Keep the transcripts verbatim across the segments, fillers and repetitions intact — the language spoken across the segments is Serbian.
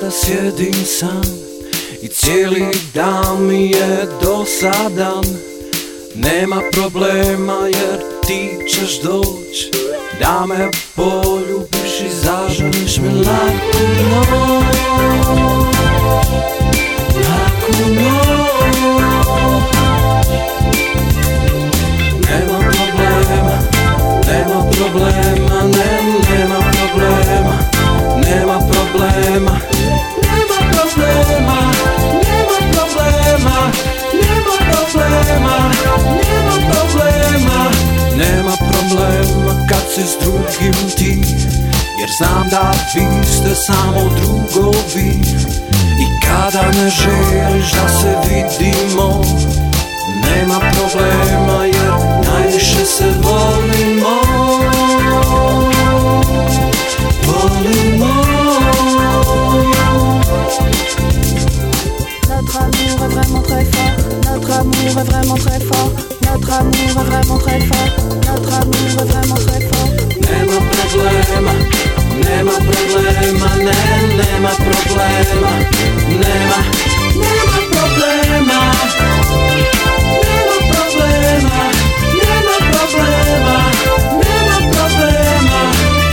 Kada sjedim sam i cijeli dan mi je dosadan, nema problema jer ti ćeš doć da me poljubiš i zaželiš mi laku noć, laku noć. Nema problema, nema problema, ne, nema problema, nema problema, nema problema, nema problema, nema problema, nema problema, nema problema kad si s drugim ti, jer znam da vi ste samo drugovi. I kada ne želiš da se vidimo, nema problema jer najviše se volimo, volimo. Notre amour est vraiment très fort, notre amour est vraiment très fort, notre amour est vraiment très fort, notre amour est vraiment très fort. Nema problema, nema problema, ne, nema problema, nema, nema problema, nema problema, nema problema, nema problema.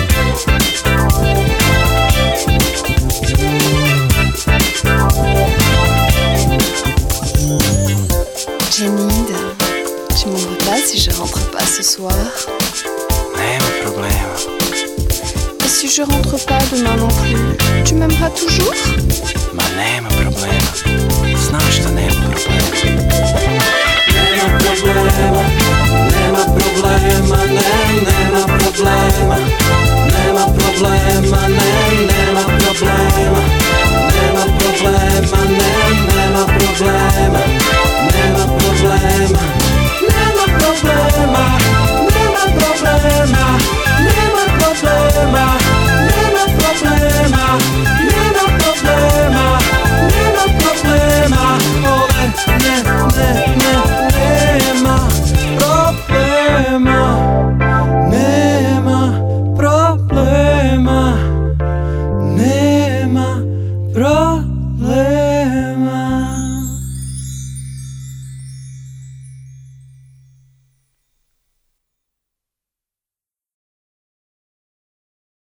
Jenide, tu m'en veux pas si je rentre pas ce soir? Nema problema. Et si je rentre pas demain non plus, tu m'aimeras toujours? Ma nema problema, znaš da nema problema. Nema problema.